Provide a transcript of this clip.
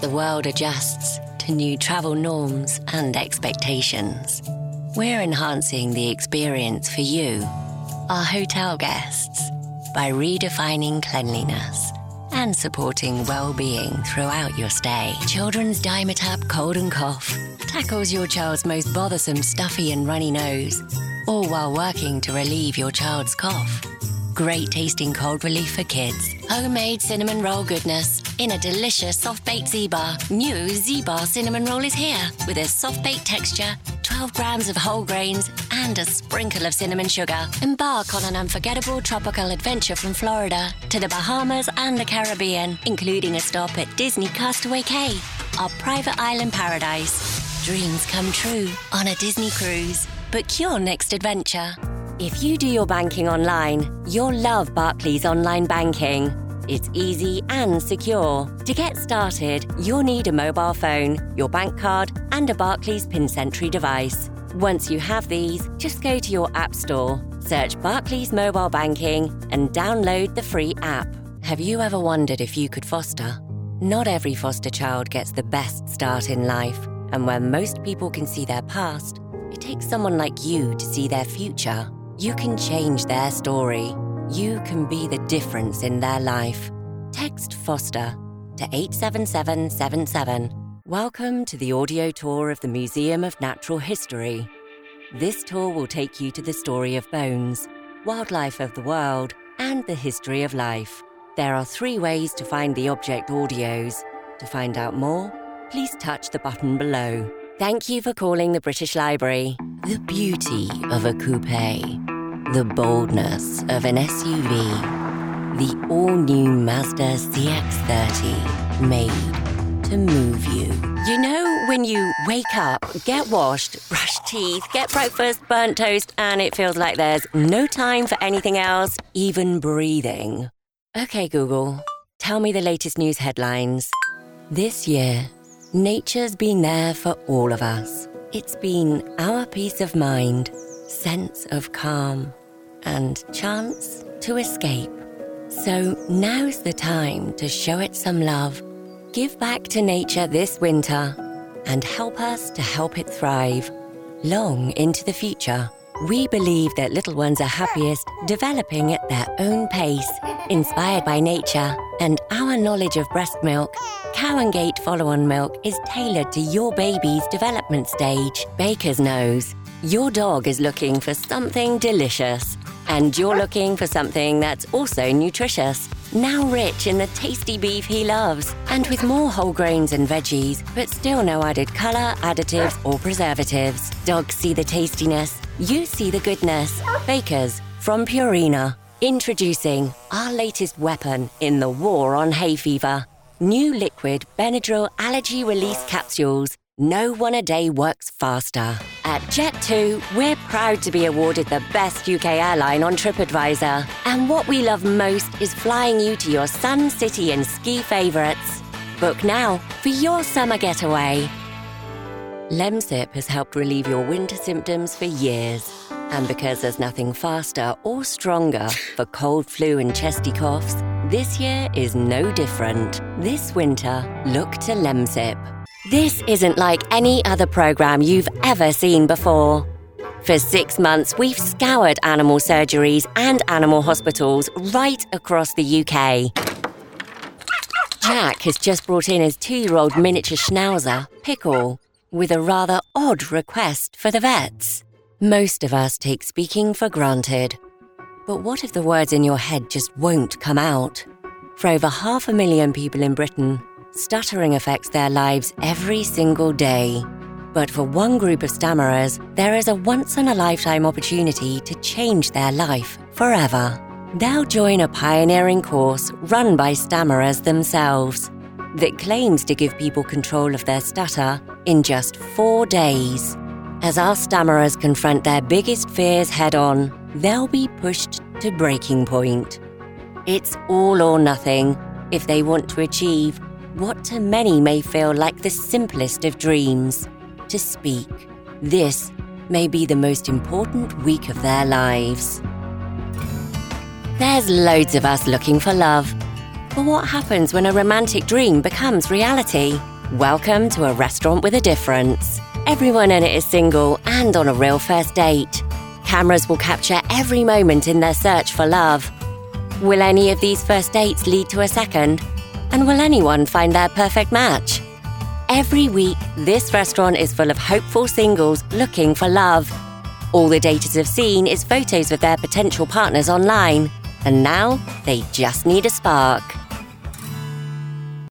the world adjusts to new travel norms and expectations, we're enhancing the experience for you, our hotel guests, by redefining cleanliness and supporting well-being throughout your stay. Children's Dimetapp Cold and Cough tackles your child's most bothersome stuffy and runny nose, all while working to relieve your child's cough. Great tasting cold relief for kids. Homemade cinnamon roll goodness in a delicious soft-baked Z-Bar. New Z-Bar cinnamon roll is here with a soft-baked texture, 12 grams of whole grains and a sprinkle of cinnamon sugar. Embark on an unforgettable tropical adventure from Florida to the Bahamas and the Caribbean, including a stop at Disney Castaway Cay, our private island paradise. Dreams come true on a Disney cruise. Book your next adventure. If you do your banking online, you'll love Barclays Online Banking. It's easy and secure. To get started, you'll need a mobile phone, your bank card, and a Barclays PIN Sentry device. Once you have these, just go to your app store, search Barclays Mobile Banking, and download the free app. Have you ever wondered if you could foster? Not every foster child gets the best start in life, and where most people can see their past, it takes someone like you to see their future. You can change their story. You can be the difference in their life. Text FOSTER to 87777. Welcome to the audio tour of the Museum of Natural History. This tour will take you to the story of bones, wildlife of the world, and the history of life. There are 3 ways to find the object audios. To find out more, please touch the button below. Thank you for calling the British Library. The beauty of a coupe. The boldness of an SUV. The all-new Mazda CX-30. Made to move you. You know when you wake up, get washed, brush teeth, get breakfast, burnt toast, and it feels like there's no time for anything else, even breathing. Okay, Google, tell me the latest news headlines. This year, nature's been there for all of us. It's been our peace of mind, sense of calm, and chance to escape. So now's the time to show it some love. Give back to nature this winter and help us to help it thrive long into the future. We believe that little ones are happiest developing at their own pace, inspired by nature, and our knowledge of breast milk. Cow and Gate follow-on milk is tailored to your baby's development stage. Baker's knows your dog is looking for something delicious, and you're looking for something that's also nutritious. Now rich in the tasty beef he loves, and with more whole grains and veggies, but still no added colour, additives or preservatives. Dogs see the tastiness, you see the goodness. Baker's from Purina. Introducing our latest weapon in the war on hay fever. New liquid Benadryl allergy release capsules. No one a day works faster. At Jet2, we're proud to be awarded the best UK airline on TripAdvisor. And what we love most is flying you to your sun, city and ski favourites. Book now for your summer getaway. Lemsip has helped relieve your winter symptoms for years. And because there's nothing faster or stronger for cold, flu and chesty coughs, this year is no different. This winter, look to Lemsip. This isn't like any other program you've ever seen before. For 6 months, we've scoured animal surgeries and animal hospitals right across the UK. Jack has just brought in his 2-year-old miniature schnauzer, Pickle, with a rather odd request for the vets. Most of us take speaking for granted. But what if the words in your head just won't come out? For over 500,000 people in Britain, stuttering affects their lives every single day. But for one group of stammerers, there is a once-in-a-lifetime opportunity to change their life forever. They'll join a pioneering course run by stammerers themselves that claims to give people control of their stutter in just 4 days. As our stammerers confront their biggest fears head-on, they'll be pushed to breaking point. It's all or nothing if they want to achieve what to many may feel like the simplest of dreams, to speak. This may be the most important week of their lives. There's loads of us looking for love. But what happens when a romantic dream becomes reality? Welcome to a restaurant with a difference. Everyone in it is single and on a real first date. Cameras will capture every moment in their search for love. Will any of these first dates lead to a second? And will anyone find their perfect match? Every week, this restaurant is full of hopeful singles looking for love. All the daters have seen is photos of their potential partners online. And now, they just need a spark.